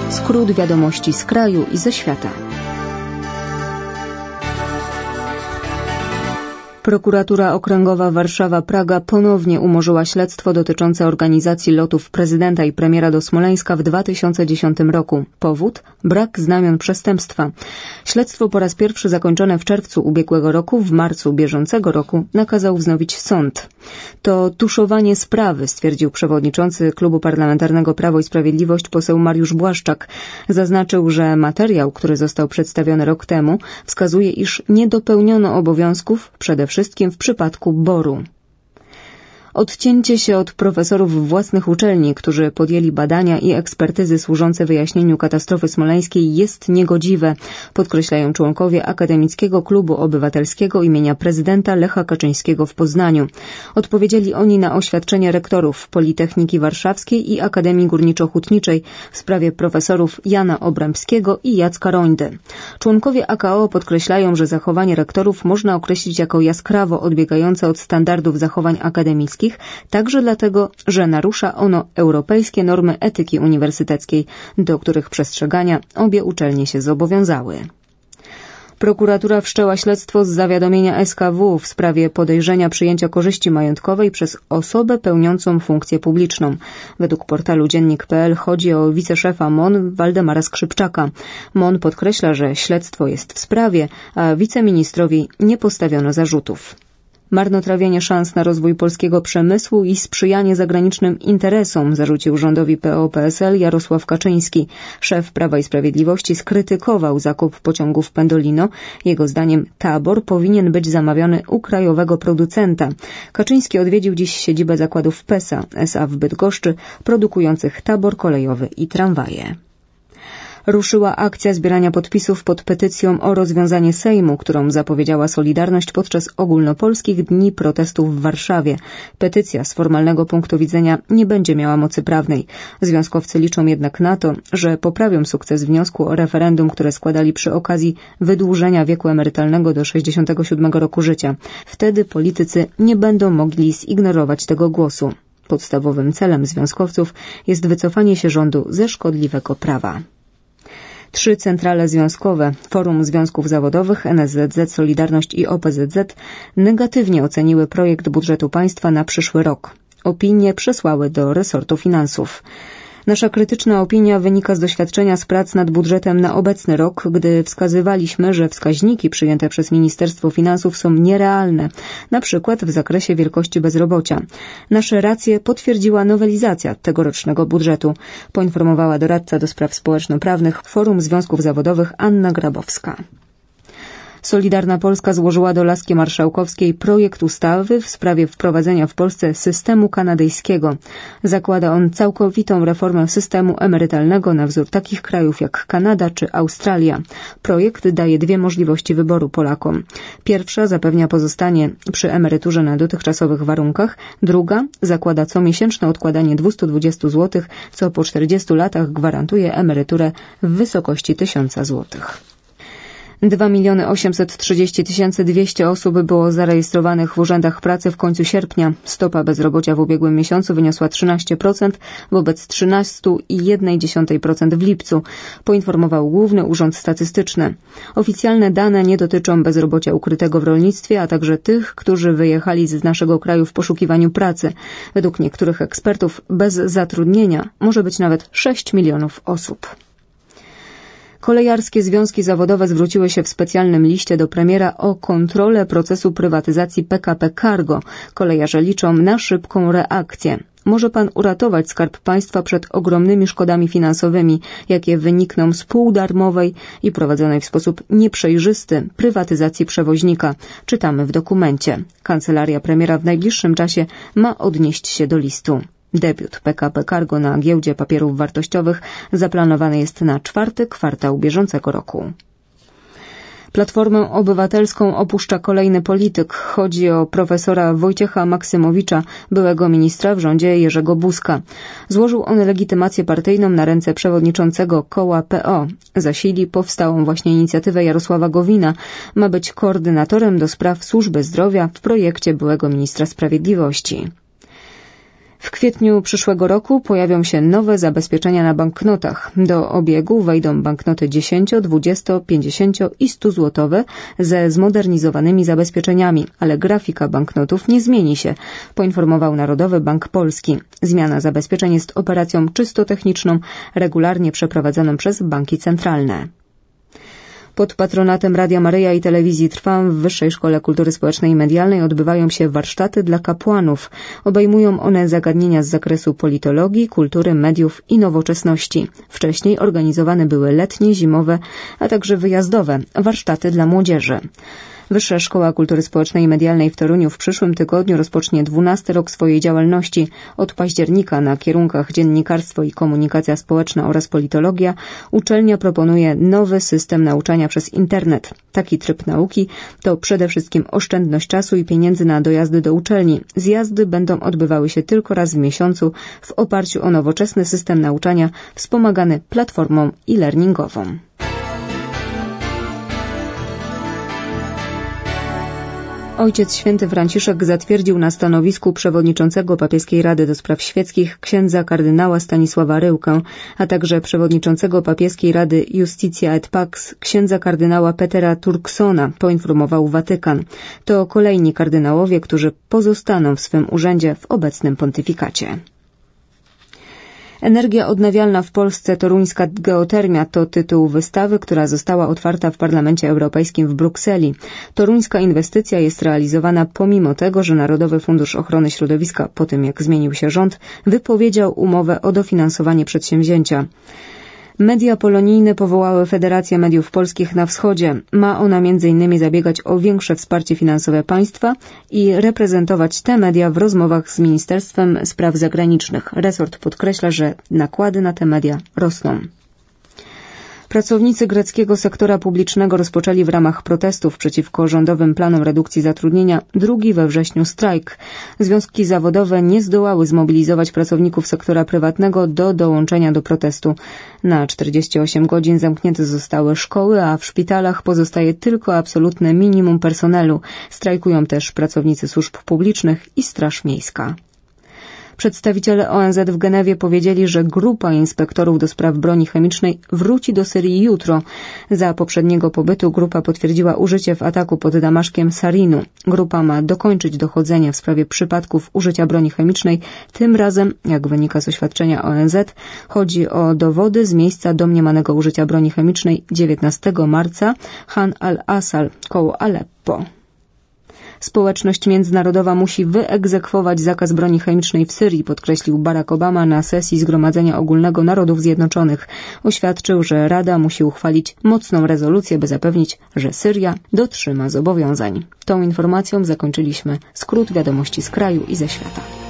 Skrót wiadomości z kraju i ze świata. Prokuratura Okręgowa Warszawa-Praga ponownie umorzyła śledztwo dotyczące organizacji lotów prezydenta i premiera do Smoleńska w 2010 roku. Powód? Brak znamion przestępstwa. Śledztwo po raz pierwszy zakończone w czerwcu ubiegłego roku, w marcu bieżącego roku nakazał wznowić sąd. To tuszowanie sprawy, stwierdził przewodniczący Klubu Parlamentarnego Prawo i Sprawiedliwość poseł Mariusz Błaszczak. Zaznaczył, że materiał, który został przedstawiony rok temu, wskazuje, iż nie dopełniono obowiązków, przede wszystkim w przypadku BOR-u. Odcięcie się od profesorów własnych uczelni, którzy podjęli badania i ekspertyzy służące wyjaśnieniu katastrofy smoleńskiej, jest niegodziwe, podkreślają członkowie Akademickiego Klubu Obywatelskiego imienia prezydenta Lecha Kaczyńskiego w Poznaniu. Odpowiedzieli oni na oświadczenie rektorów Politechniki Warszawskiej i Akademii Górniczo-Hutniczej w sprawie profesorów Jana Obremskiego i Jacka Rońdy. Członkowie AKO podkreślają, że zachowanie rektorów można określić jako jaskrawo odbiegające od standardów zachowań akademickich, także dlatego, że narusza ono europejskie normy etyki uniwersyteckiej, do których przestrzegania obie uczelnie się zobowiązały. Prokuratura wszczęła śledztwo z zawiadomienia SKW w sprawie podejrzenia przyjęcia korzyści majątkowej przez osobę pełniącą funkcję publiczną. Według portalu Dziennik.pl chodzi o wiceszefa MON Waldemara Skrzypczaka. MON podkreśla, że śledztwo jest w sprawie, a wiceministrowi nie postawiono zarzutów. Marnotrawienie szans na rozwój polskiego przemysłu i sprzyjanie zagranicznym interesom zarzucił rządowi PO-PSL Jarosław Kaczyński. Szef Prawa i Sprawiedliwości skrytykował zakup pociągów Pendolino. Jego zdaniem tabor powinien być zamawiany u krajowego producenta. Kaczyński odwiedził dziś siedzibę zakładów PESA S.A. w Bydgoszczy, produkujących tabor kolejowy i tramwaje. Ruszyła akcja zbierania podpisów pod petycją o rozwiązanie Sejmu, którą zapowiedziała Solidarność podczas ogólnopolskich dni protestów w Warszawie. Petycja z formalnego punktu widzenia nie będzie miała mocy prawnej. Związkowcy liczą jednak na to, że poprawią sukces wniosku o referendum, które składali przy okazji wydłużenia wieku emerytalnego do 67 roku życia. Wtedy politycy nie będą mogli zignorować tego głosu. Podstawowym celem związkowców jest wycofanie się rządu ze szkodliwego prawa. 3 centrale związkowe, Forum Związków Zawodowych, NSZZ, Solidarność i OPZZ negatywnie oceniły projekt budżetu państwa na przyszły rok. Opinie przesłały do resortu finansów. Nasza krytyczna opinia wynika z doświadczenia z prac nad budżetem na obecny rok, gdy wskazywaliśmy, że wskaźniki przyjęte przez Ministerstwo Finansów są nierealne, na przykład w zakresie wielkości bezrobocia. Nasze racje potwierdziła nowelizacja tegorocznego budżetu, poinformowała doradca do spraw społeczno-prawnych Forum Związków Zawodowych Anna Grabowska. Solidarna Polska złożyła do laski marszałkowskiej projekt ustawy w sprawie wprowadzenia w Polsce systemu kanadyjskiego. Zakłada on całkowitą reformę systemu emerytalnego na wzór takich krajów jak Kanada czy Australia. Projekt daje 2 możliwości wyboru Polakom. Pierwsza zapewnia pozostanie przy emeryturze na dotychczasowych warunkach. Druga zakłada comiesięczne odkładanie 220 zł, co po 40 latach gwarantuje emeryturę w wysokości 1000 zł. 2 830 200 osób było zarejestrowanych w urzędach pracy w końcu sierpnia. Stopa bezrobocia w ubiegłym miesiącu wyniosła 13% wobec 13,1% w lipcu, poinformował Główny Urząd Statystyczny. Oficjalne dane nie dotyczą bezrobocia ukrytego w rolnictwie, a także tych, którzy wyjechali z naszego kraju w poszukiwaniu pracy. Według niektórych ekspertów bez zatrudnienia może być nawet 6 milionów osób. Kolejarskie związki zawodowe zwróciły się w specjalnym liście do premiera o kontrolę procesu prywatyzacji PKP Cargo. Kolejarze liczą na szybką reakcję. Może pan uratować Skarb Państwa przed ogromnymi szkodami finansowymi, jakie wynikną z półdarmowej i prowadzonej w sposób nieprzejrzysty prywatyzacji przewoźnika. Czytamy w dokumencie. Kancelaria premiera w najbliższym czasie ma odnieść się do listu. Debiut PKP Cargo na giełdzie papierów wartościowych zaplanowany jest na 4. kwartał bieżącego roku. Platformę Obywatelską opuszcza kolejny polityk. Chodzi o profesora Wojciecha Maksymowicza, byłego ministra w rządzie Jerzego Buzka. Złożył on legitymację partyjną na ręce przewodniczącego koła PO. Zasili powstałą właśnie inicjatywę Jarosława Gowina. Ma być koordynatorem do spraw służby zdrowia w projekcie byłego ministra sprawiedliwości. W kwietniu przyszłego roku pojawią się nowe zabezpieczenia na banknotach. Do obiegu wejdą banknoty 10, 20, 50 i 100 złotowe ze zmodernizowanymi zabezpieczeniami, ale grafika banknotów nie zmieni się, poinformował Narodowy Bank Polski. Zmiana zabezpieczeń jest operacją czysto techniczną, regularnie przeprowadzoną przez banki centralne. Pod patronatem Radia Maryja i Telewizji Trwam w Wyższej Szkole Kultury Społecznej i Medialnej odbywają się warsztaty dla kapłanów. Obejmują one zagadnienia z zakresu politologii, kultury, mediów i nowoczesności. Wcześniej organizowane były letnie, zimowe, a także wyjazdowe warsztaty dla młodzieży. Wyższa Szkoła Kultury Społecznej i Medialnej w Toruniu w przyszłym tygodniu rozpocznie 12. rok swojej działalności. Od października na kierunkach dziennikarstwo i komunikacja społeczna oraz politologia uczelnia proponuje nowy system nauczania przez internet. Taki tryb nauki to przede wszystkim oszczędność czasu i pieniędzy na dojazdy do uczelni. Zjazdy będą odbywały się tylko raz w miesiącu w oparciu o nowoczesny system nauczania wspomagany platformą e-learningową. Ojciec Święty Franciszek zatwierdził na stanowisku przewodniczącego Papieskiej Rady do Spraw Świeckich księdza kardynała Stanisława Ryłkę, a także przewodniczącego Papieskiej Rady Justitia et Pax księdza kardynała Petera Turksona, poinformował Watykan. To kolejni kardynałowie, którzy pozostaną w swym urzędzie w obecnym pontyfikacie. Energia odnawialna w Polsce, toruńska geotermia to tytuł wystawy, która została otwarta w Parlamencie Europejskim w Brukseli. Toruńska inwestycja jest realizowana pomimo tego, że Narodowy Fundusz Ochrony Środowiska, po tym jak zmienił się rząd, wypowiedział umowę o dofinansowanie przedsięwzięcia. Media polonijne powołały Federację Mediów Polskich na Wschodzie. Ma ona m.in. zabiegać o większe wsparcie finansowe państwa i reprezentować te media w rozmowach z Ministerstwem Spraw Zagranicznych. Resort podkreśla, że nakłady na te media rosną. Pracownicy greckiego sektora publicznego rozpoczęli w ramach protestów przeciwko rządowym planom redukcji zatrudnienia drugi we wrześniu strajk. Związki zawodowe nie zdołały zmobilizować pracowników sektora prywatnego do dołączenia do protestu. Na 48 godzin zamknięte zostały szkoły, a w szpitalach pozostaje tylko absolutne minimum personelu. Strajkują też pracownicy służb publicznych i Straż Miejska. Przedstawiciele ONZ w Genewie powiedzieli, że grupa inspektorów do spraw broni chemicznej wróci do Syrii jutro. Za poprzedniego pobytu grupa potwierdziła użycie w ataku pod Damaszkiem sarinu. Grupa ma dokończyć dochodzenie w sprawie przypadków użycia broni chemicznej. Tym razem, jak wynika z oświadczenia ONZ, chodzi o dowody z miejsca domniemanego użycia broni chemicznej 19 marca Han al-Asal koło Aleppo. Społeczność międzynarodowa musi wyegzekwować zakaz broni chemicznej w Syrii, podkreślił Barack Obama na sesji Zgromadzenia Ogólnego Narodów Zjednoczonych. Oświadczył, że Rada musi uchwalić mocną rezolucję, by zapewnić, że Syria dotrzyma zobowiązań. Tą informacją zakończyliśmy skrót wiadomości z kraju i ze świata.